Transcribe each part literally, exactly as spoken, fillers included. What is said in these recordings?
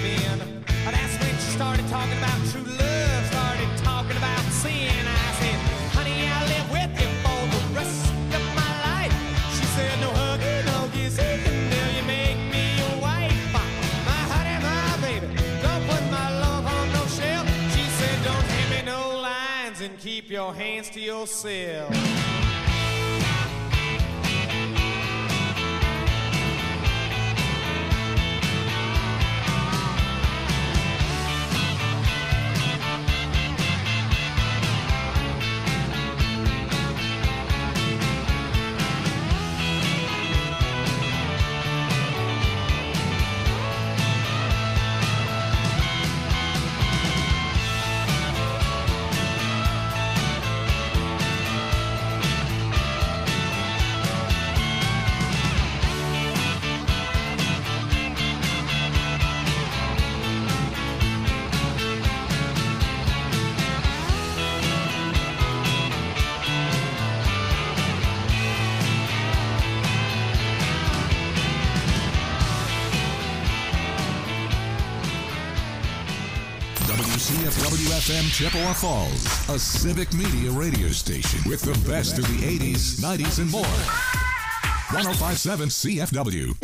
living. That's when she started talking about true love, started talking about sin. I said, honey, I'll live with you for the rest of my life. She said, no hugging, no kissing until you make me your wife. My honey, my baby, don't put my love on no shelf. She said, don't hand me no lines and keep your hands to yourself. C F W F M Chippewa Falls, a civic media radio station with the best of the eighties, nineties, and more. one oh five point seven C F W.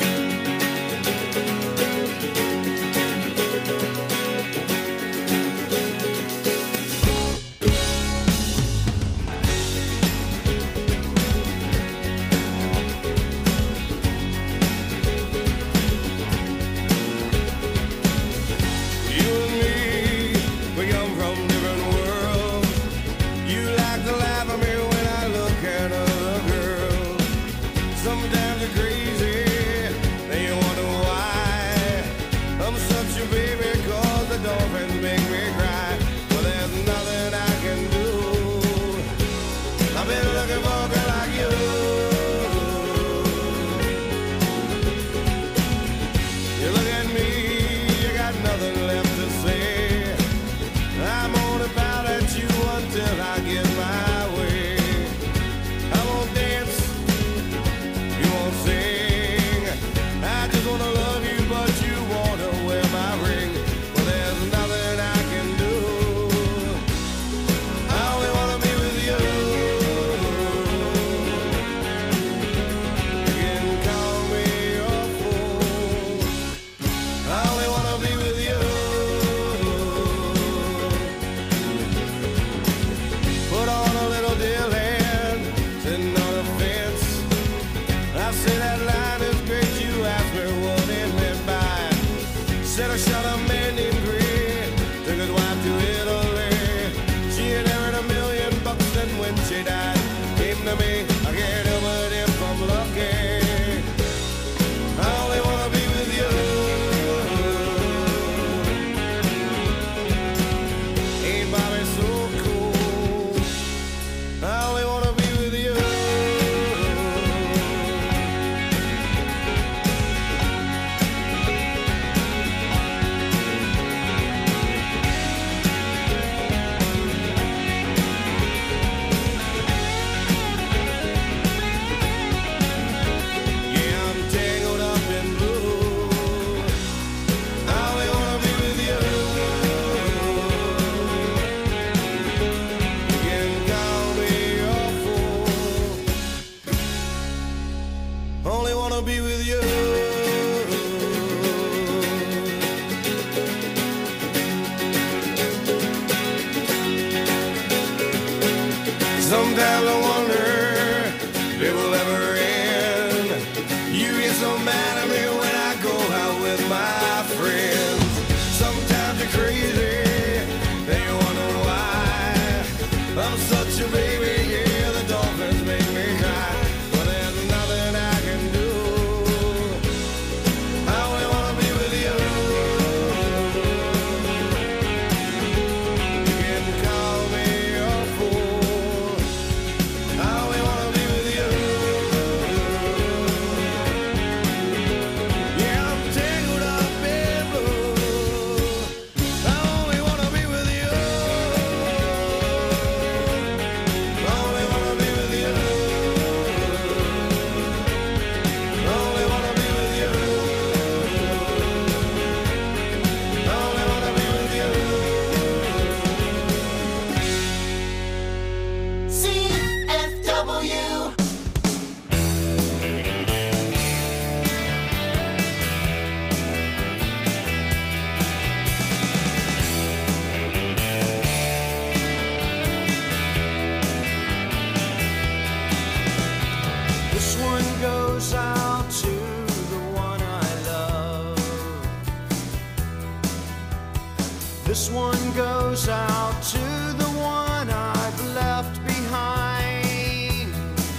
This one goes out to the one I've left behind.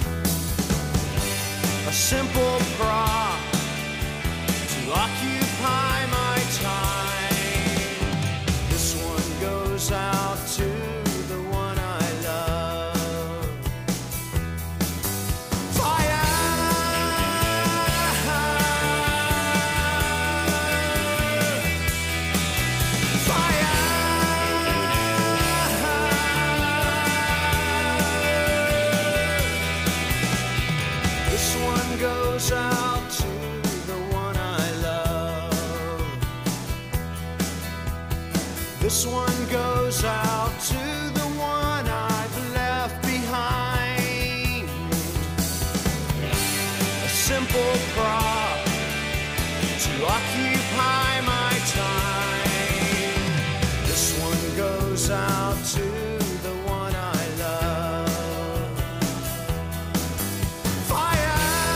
A simple prop to occupy my time. This one goes out to the one I love. Fire! This one goes out to the one I love. This one goes out to the one I've left behind. A simple prop to occupy my time. This one goes out to the one I love. Fire!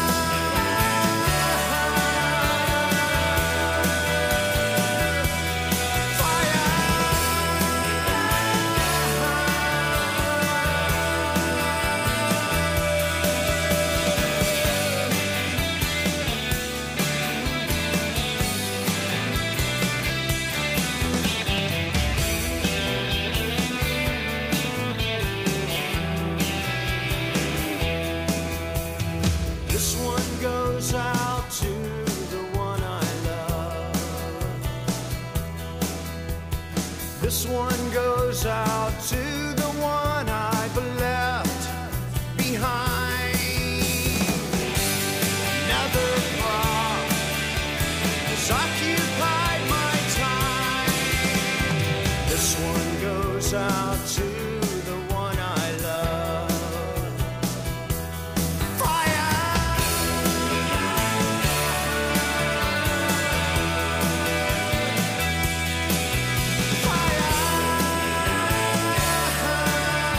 This one goes out to the one I love. This one goes out to the one I've left behind. Another prop has occupied my time. This one goes out to the one I love. Fire! Fire!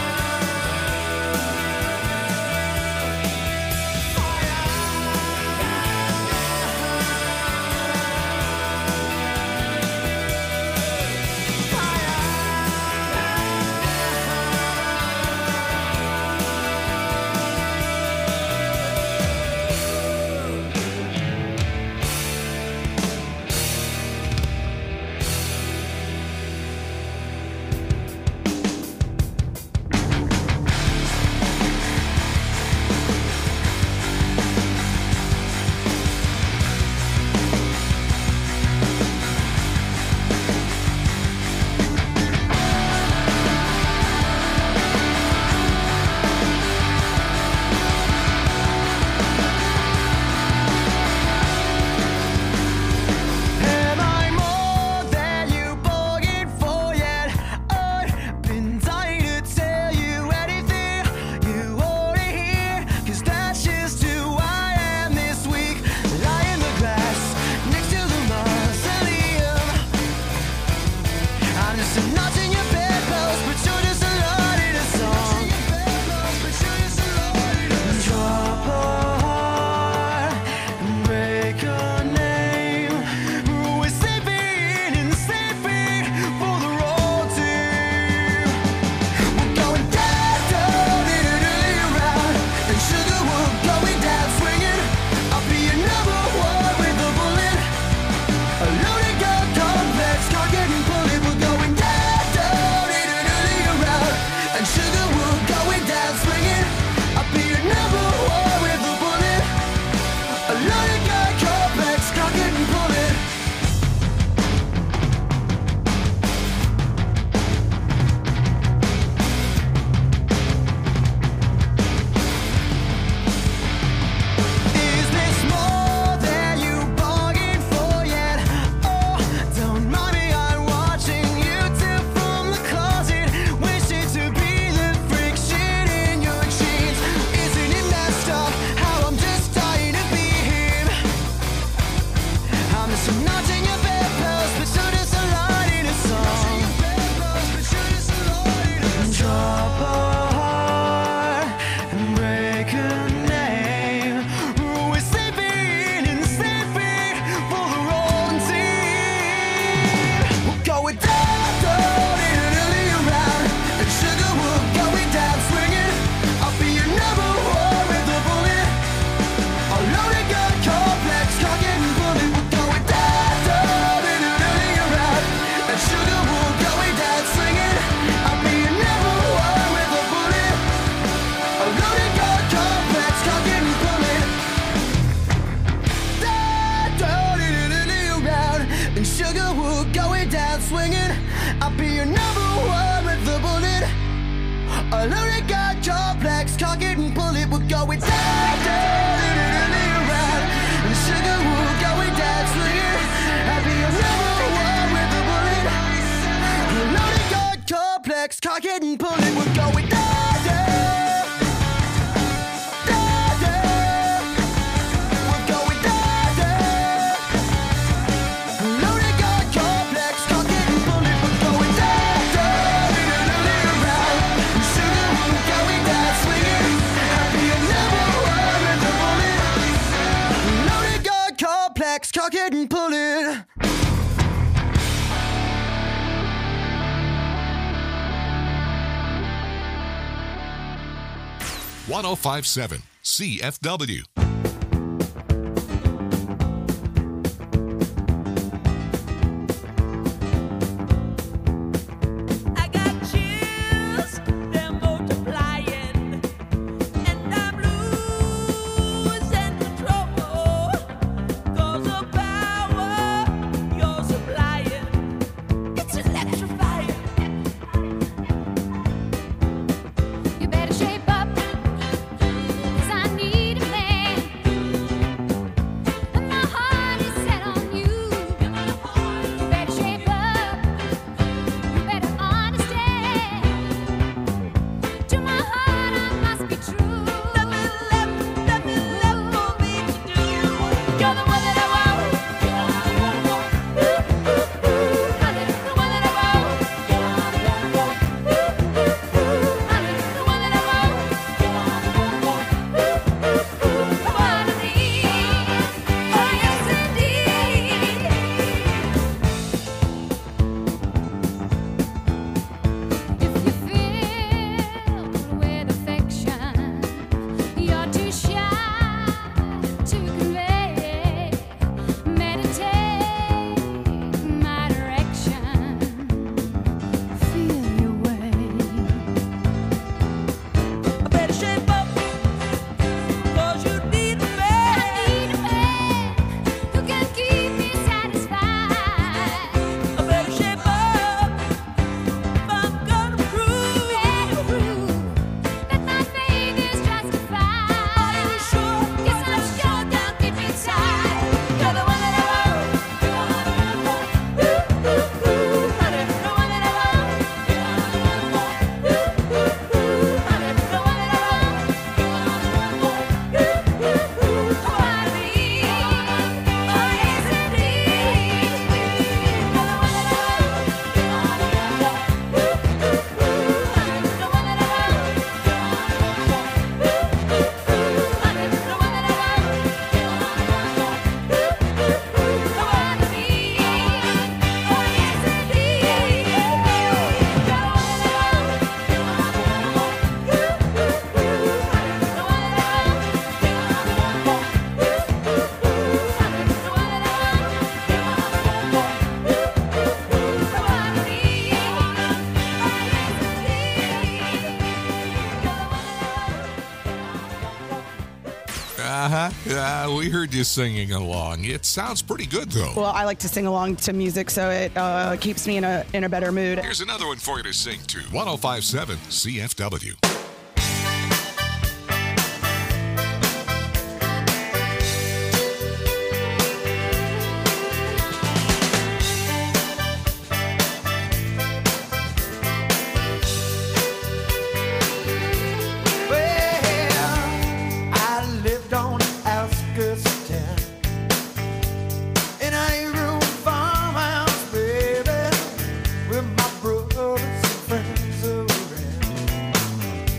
I'll be your number one with the bullet. A loaded gun, complex, cock it and pull it. We're going down, down, around. The sugar will going down, swinging. I'll be your number one with the bullet. A loaded gun, complex, cock it and pull it. We're going down, down, down, down. We're going down, down. A loaded gun, complex, cock it and pull it. We're going down, down, around. The sugar will going down, swinging. I'll be your number one with the bullet. Loaded gun, complex, cock it and pull it. one oh five point seven C F W. I got chills, they're multiplying, and I'm losing control. 'Cause the power you're supplying, it's electrifying. You better shape up, 'cause I need a man. And my heart is set on you. You better shape up, you better understand. To my heart I must be true. Nothing left, nothing left for me to do. You're the one that I want. Honey, the one that I want. Honey, the one that I want. One of these, oh yes indeed. If you feel with affection, you're too shy to convey. Meditate my direction. Feel your way. I better shape up, 'cause you need a I man. need a man who can keep me satisfied. I better shape up if I'm gonna prove. Better prove that my faith is justified. Are you sure? Yes, I'm sure down deep inside. You're the one that I want. Honey, the one that I want. Honey, the one that I want. One of these, oh yes indeed. You're the one that I want. Honey, the one that I want. Honey, the one that I want. One of these, oh yes indeed. You're the one that I want. The one that I want. The one that I Uh-huh. Uh, we heard you singing along. It sounds pretty good, though. Well, I like to sing along to music, so it uh, keeps me in a in a better mood. Here's another one for you to sing to. one oh five point seven C F W. Well, I lived on Alcatraz in a eight-room farmhouse, baby, with my brothers and friends around.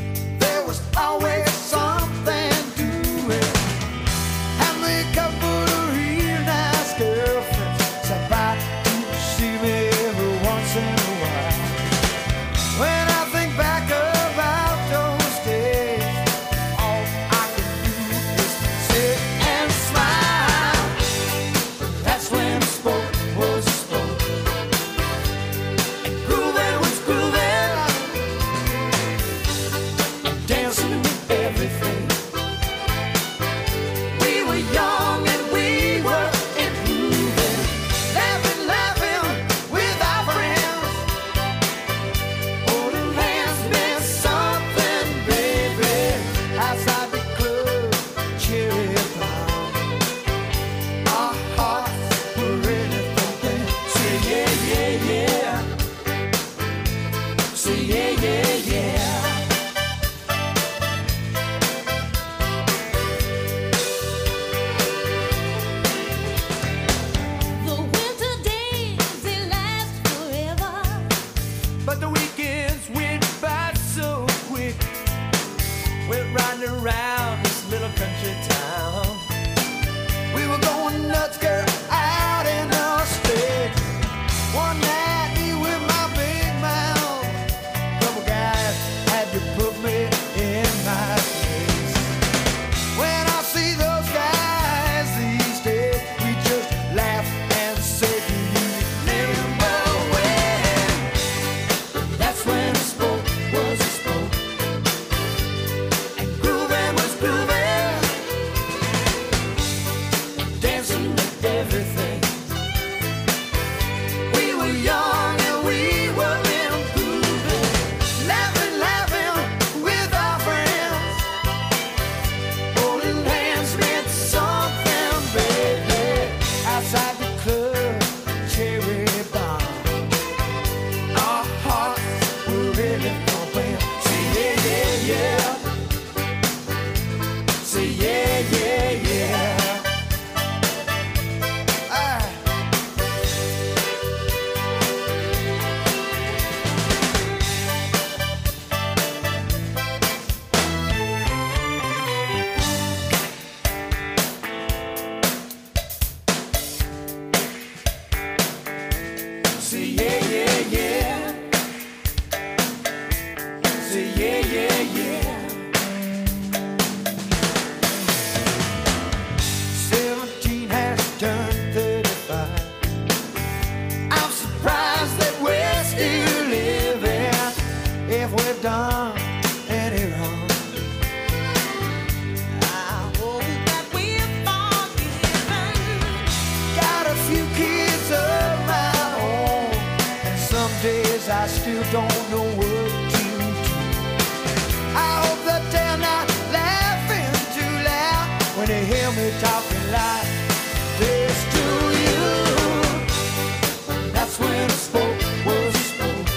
I still don't know what to do. I hope that they're not laughing too loud when they hear me talking like this to you. That's when I spoke, was spoke.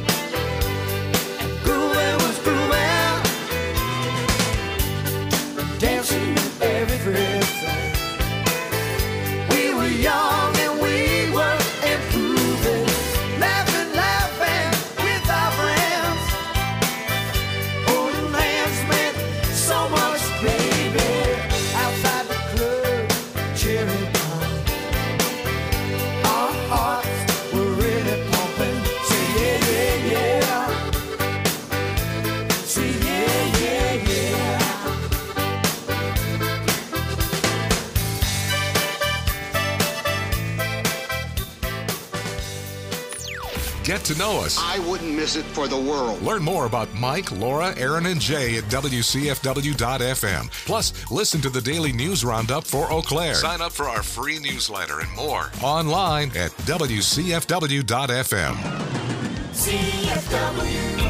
Grooving was grooving, dancing everything. We were young and we were improving, laughing, laughing with our friends. Holding hands meant so much, baby. Outside the club, cheering on. Our hearts were really pumping. Say yeah, yeah, yeah. Say yeah, yeah, yeah. Get to know us. I wouldn't miss it for the world. Learn more about Mike, Laura, Aaron, and Jay at W C F W dot F M. Plus, listen to the daily news roundup for Eau Claire. Sign up for our free newsletter and more online at W C F W dot F M. C F W.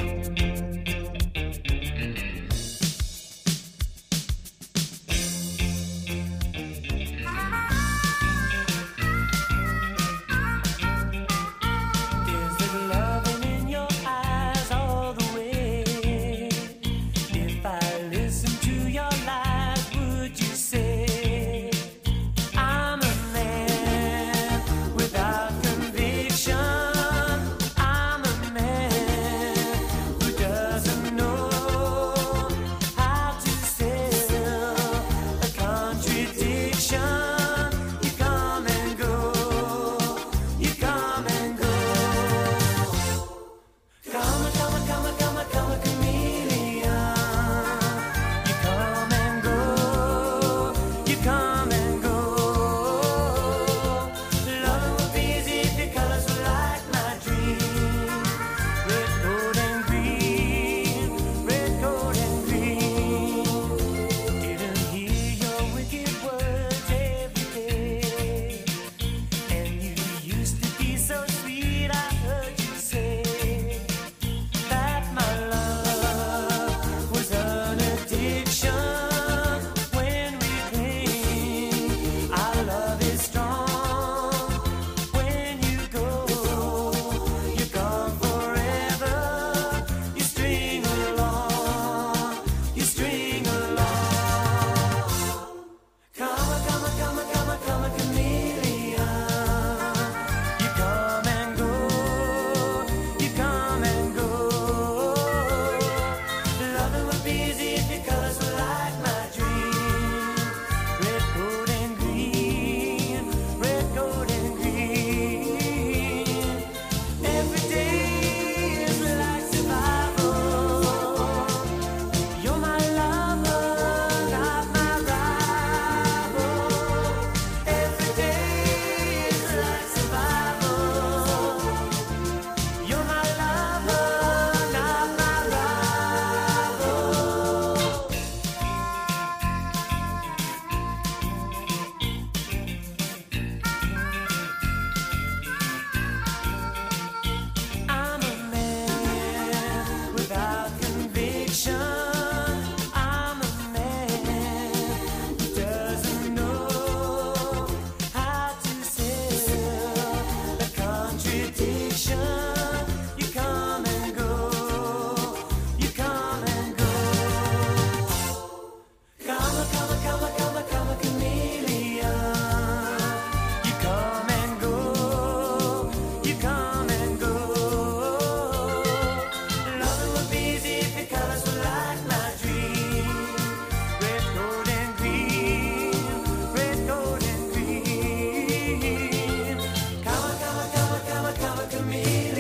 Is there loving in your eyes all the way? If I listen to your lies, would you say I'm a man without conviction? I'm a man who doesn't know how to sell a contradiction. You come and go, you come and go. Come, come, come, come, come, chameleon. You come and go, you come and go. Loving would be easy if your colors were like my dream. Red, gold, and green, red, gold, and green. Didn't hear your wicked words every day. And you used to be so sweet, I heard you say that my love was an addiction. When we cling, our love is strong. When you go, you're gone forever. You string along, you string along. Come, come, come, come, come, chameleon. You come and go, you come and go. Loving would be easy if your colors were like my dream. Red, gold, and green, red, gold, and green. Every day is like survival. You're my lover, not my rival. Every day is like survival. You're my lover, not my rival. I'm a man without conviction. I'm a man who doesn't know how to sell a contradiction. You come and go, you come and go. Come, come, come, come, come, chameleon. You come and go, you come and go. Loving would be easy if your colors were like my dream. Red, gold, and green, red, gold, and green. Come, come, come, come, come, chameleon.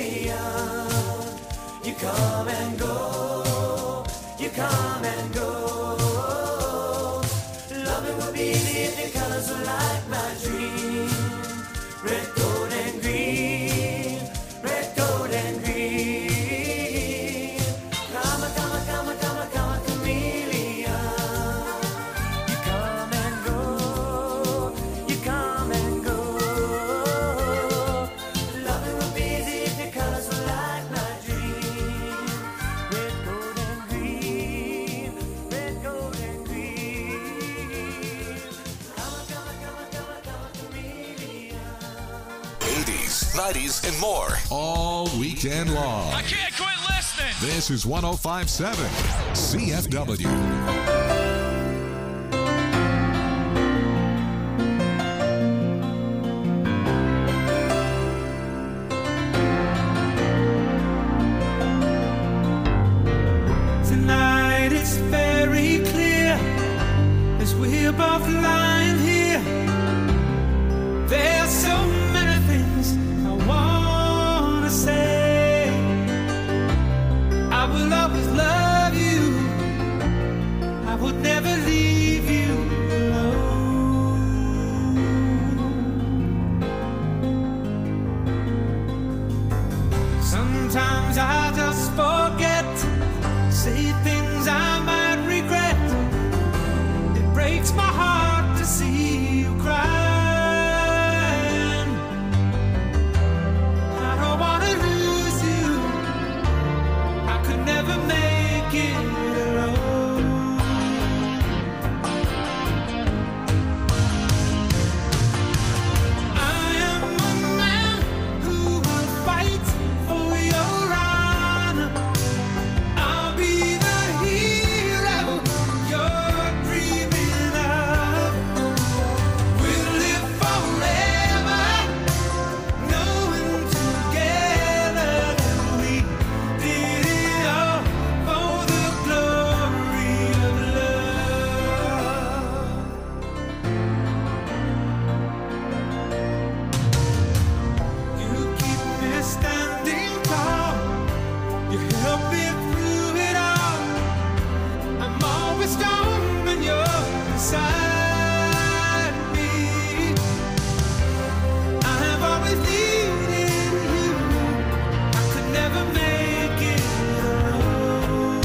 varieties, and more. All weekend long. I can't quit listening. This is one oh five point seven C F W. Tonight it's very clear as we're both lying here. There's so many things I wanna say. I will always love you. I would never leave you alone. Sometimes I just forget, say things I might regret. It breaks my heart to see you crying. I don't wanna lose you. I could never make it alone. I am a man who will fight for your honor. I'll be the hero you're dreaming of. We'll live forever, knowing together that we did it all for the glory of love. You keep me standing tall. You help me through it all. I'm always strong when you're beside me. I have always needed you. I could never make it alone.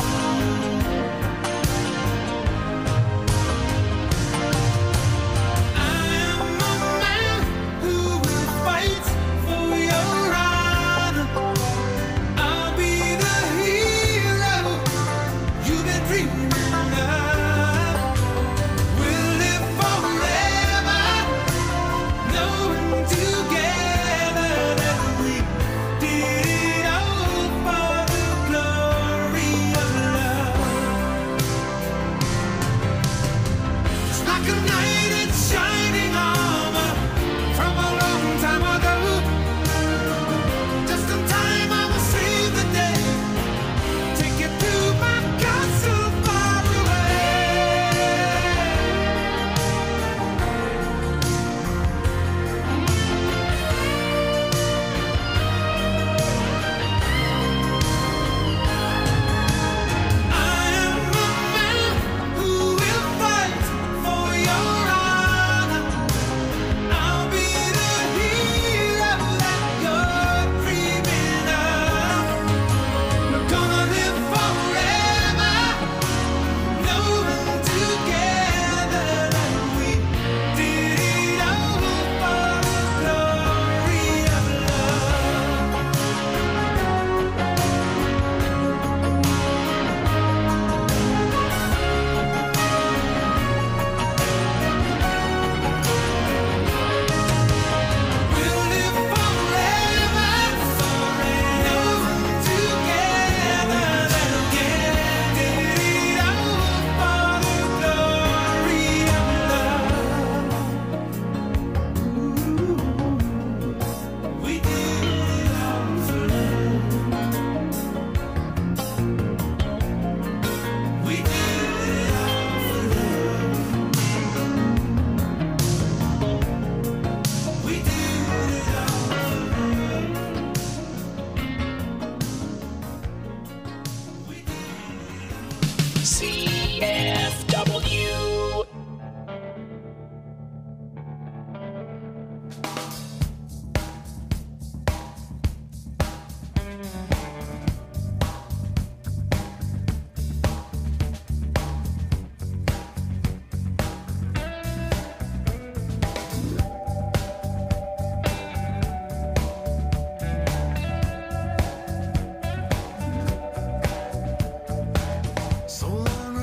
I am a man who will fight for your honor. I'll be the hero you've been dreaming of. We'll live forever, knowing together that we did it all for the glory of love. It's like a knight in shining armor from a long time ago. Just in time, I will save the day. Take you to my castle far away. I am a man who will fight for your honor. I'll be the hero that you're dreaming of. We're gonna live forever, knowing together that we did it all for the glory of love. We'll live forever, knowing together that we did it all for the glory of love. We did it all for love. We did it all for love. We did it all for love. C F W. So long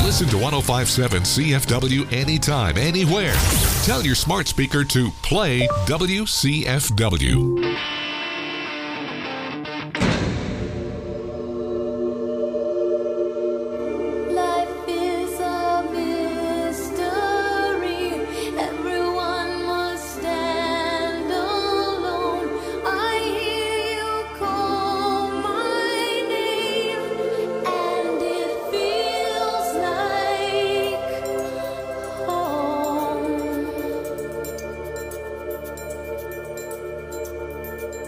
Listen to one oh five point seven C F W anytime, anywhere. Tell your smart speaker to play W C F W. Life is a mystery. Everyone must stand alone. I hear you call my name, and it feels like home.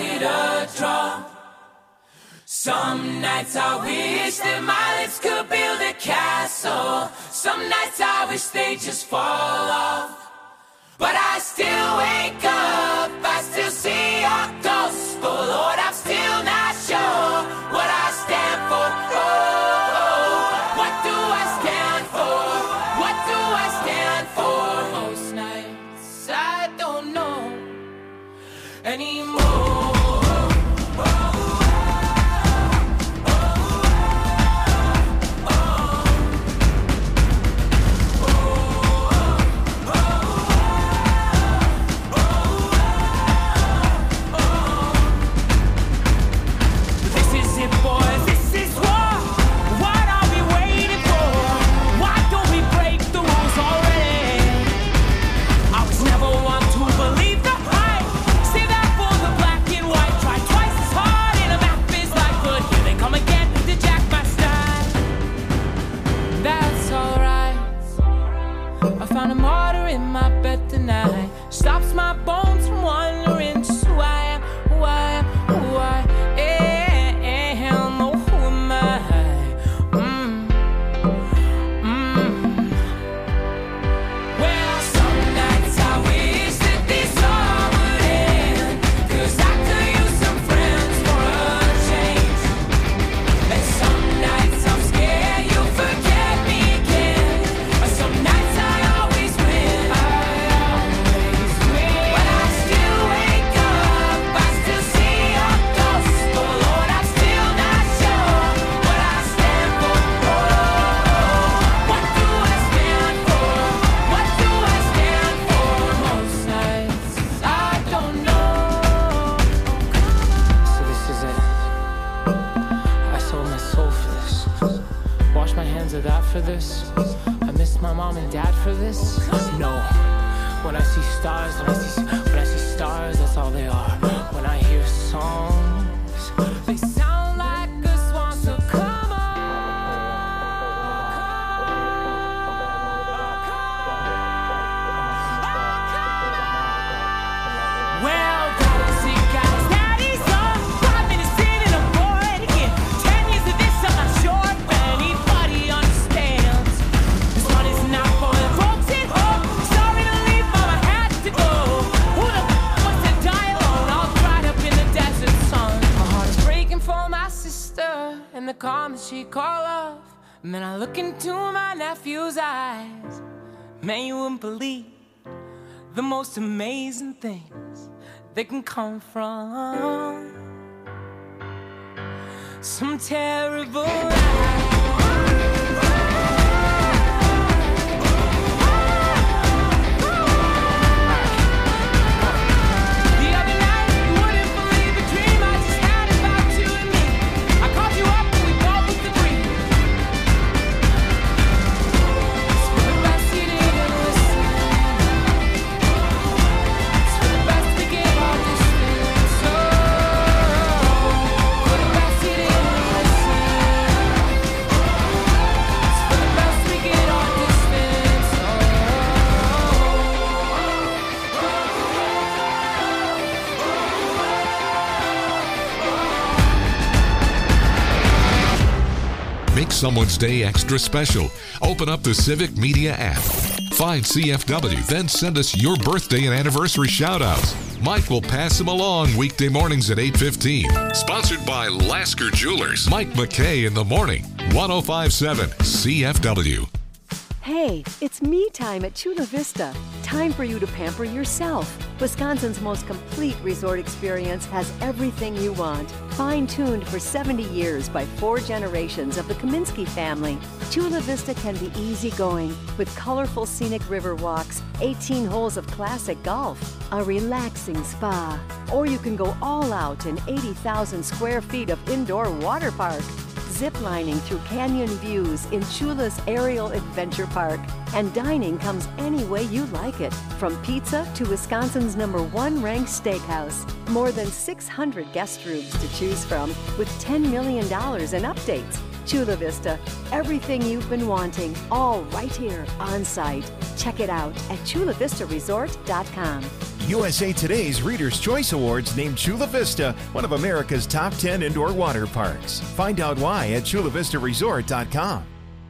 it a draw. Some nights I wish that my lips could build a castle. Some nights I wish they just fall off. But I still wake up, I still see your ghost. Oh Lord, I'm still not sure what I stand for. Oh, oh, what do I stand for? What do I stand for? Most nights I don't know anymore. Stops my bones from wondering just who I am, who I am, who I am. Oh, who am I? Mm. Mm. Well, some nights I wish that this all would end, 'cause I could use some friends for a change. And some nights I'm scared you'll forget me again, but some nights I always win. I that for this? I miss my mom and dad for this? No. When I see stars, when I see, when I see stars, that's all they are. When I hear songs, they sound like a swan, so come on. Well, daddy's sick, guys, daddy's on. Five minutes in and I'm bored again. Ten years of this, I'm not sure if anybody understands. This one is not for the folks at home. Sorry to leave, mom, I had to go. Who the f- wants to die alone, all dried up in the desert sun? My heart is breaking for my sister and the calm that she call off. And then I look into my nephew's eyes. Man, you wouldn't believe the most amazing things that can come from some terrible lies. The other night, you wouldn't believe a dream I just had about you and me. I called you up and we both looked agreed. It's for the best you didn't listen. It's for the best we gave our distance. Oh, for the best you didn't listen. It's for the best we get our distance. Make someone's day extra special. Open up the Civic Media app. Find C F W, then send us your birthday and anniversary shout-outs. Mike will pass them along weekday mornings at eight fifteen. Sponsored by Lasker Jewelers. Mike McKay in the morning. one oh five point seven C F W. Hey, it's me time at Chula Vista. Time for you to pamper yourself. Wisconsin's most complete resort experience has everything you want. Fine-tuned for seventy years by four generations of the Kaminsky family, Chula Vista can be easygoing with colorful scenic river walks, eighteen holes of classic golf, a relaxing spa, or you can go all out in eighty thousand square feet of indoor water park. Ziplining through canyon views in Chula's Aerial Adventure Park. And dining comes any way you like it, from pizza to Wisconsin's number one ranked steakhouse. More than six hundred guest rooms to choose from, with ten million dollars in updates. Chula Vista, everything you've been wanting, all right here on site. Check it out at chula vista resort dot com. U S A Today's Reader's Choice Awards named Chula Vista one of America's top ten indoor water parks. Find out why at chula vista resort dot com.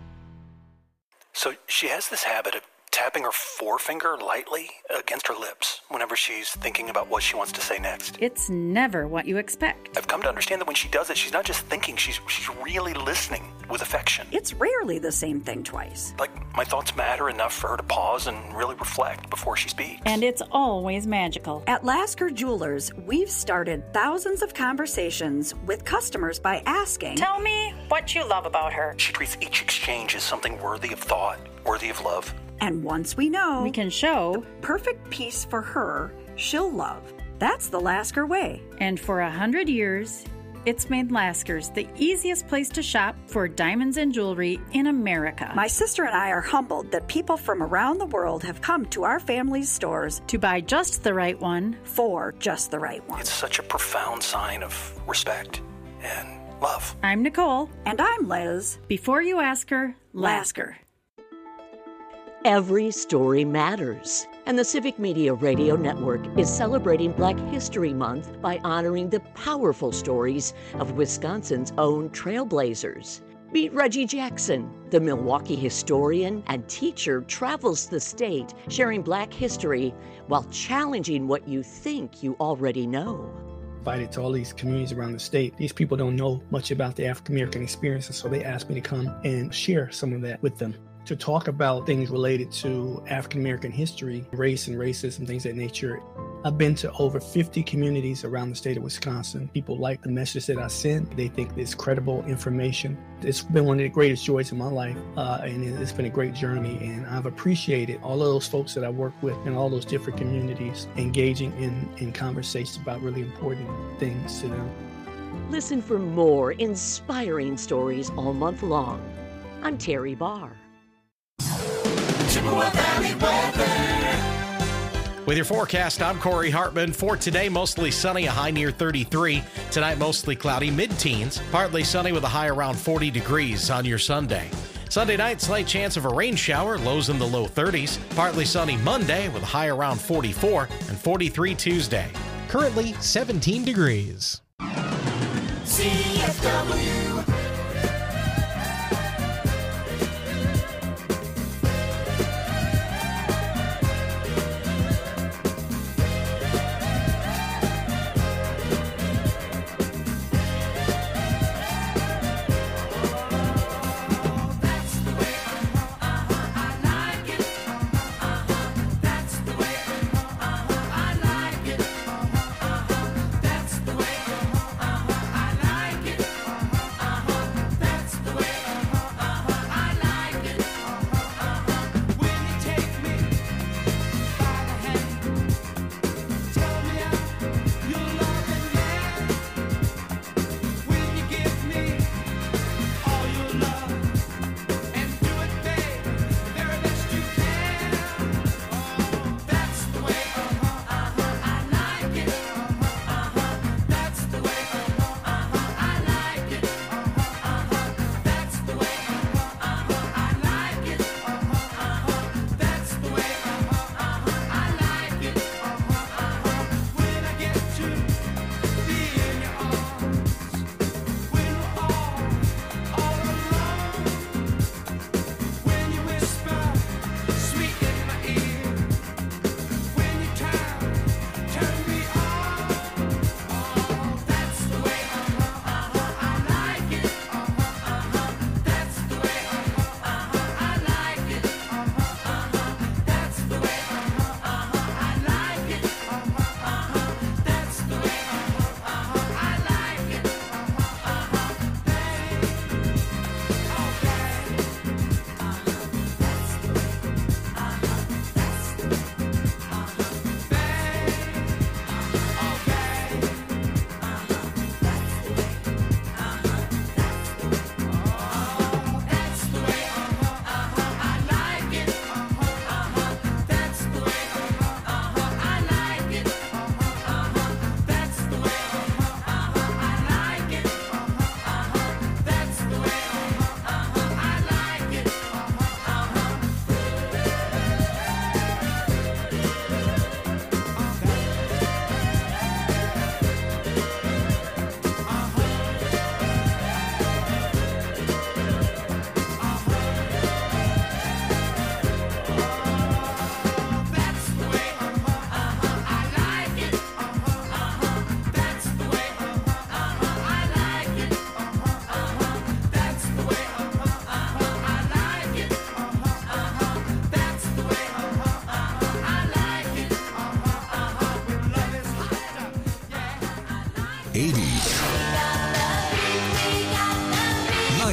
So she has this habit of tapping her forefinger lightly against her lips whenever she's thinking about what she wants to say next. It's never what you expect. I've come to understand that when she does it, she's not just thinking, she's she's really listening with affection. It's rarely the same thing twice. Like, my thoughts matter enough for her to pause and really reflect before she speaks. And it's always magical. At Lasker Jewelers, we've started thousands of conversations with customers by asking, "Tell me what you love about her." She treats each exchange as something worthy of thought, worthy of love. And once we know, we can show the perfect piece for her, she'll love. That's the Lasker way. And for a hundred years, it's made Lasker's the easiest place to shop for diamonds and jewelry in America. My sister and I are humbled that people from around the world have come to our family's stores to buy just the right one for just the right one. It's such a profound sign of respect and love. I'm Nicole. And I'm Liz. Before you ask her, Lasker. Every story matters, and the Civic Media Radio Network is celebrating Black History Month by honoring the powerful stories of Wisconsin's own trailblazers. Meet Reggie Jackson, the Milwaukee historian and teacher, travels the state sharing Black history while challenging what you think you already know. Invited to all these communities around the state. These people don't know much about the African American experience, and so they asked me to come and share some of that with them, to talk about things related to African American history, race and racism, things of that nature. I've been to over fifty communities around the state of Wisconsin. People like the message that I send. They think it's credible information. It's been one of the greatest joys in my life, uh, and it's been a great journey. And I've appreciated all of those folks that I work with in all those different communities, engaging in, in conversations about really important things to them. Listen for more inspiring stories all month long. I'm Terry Barr. Chippewa Valley weather. With your forecast, I'm Corey Hartman. For today, mostly sunny, a high near thirty-three. Tonight, mostly cloudy, mid-teens. Partly sunny with a high around forty degrees on your Sunday. Sunday night, slight chance of a rain shower, lows in the low thirties. Partly sunny Monday with a high around forty-four and forty-three Tuesday. Currently seventeen degrees. C F W.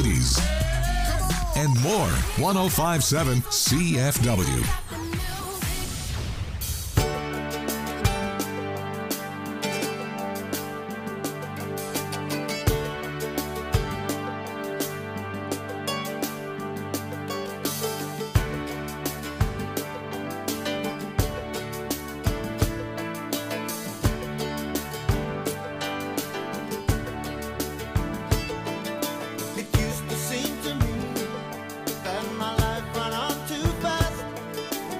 nineties, and more. one oh five point seven C F W. It used to seem to me that my life ran on too fast.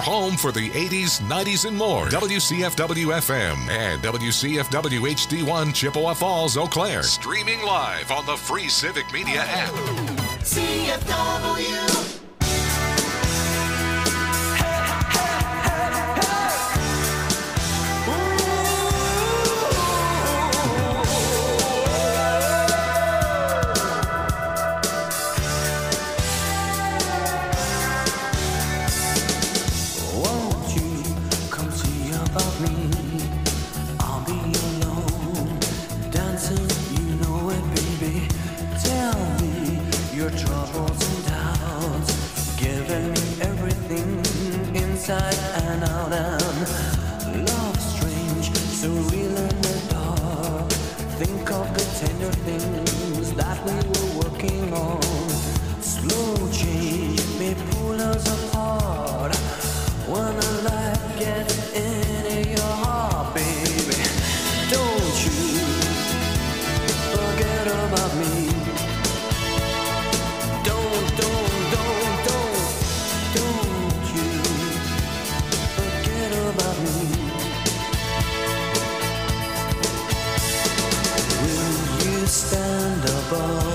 home for the eighties, nineties, and more. W C F W F M and W C F W H D one Chippewa Falls, Eau Claire. Streaming live on the free Civic Media app. C F W. Inside and out, and love strange, so real in the dark. Think of the tender things that we were working on. Slow change may pull us apart. When a light gets into your heart, baby, don't you forget about me. Don't, don't, don't, don't, don't you about me. Will you stand above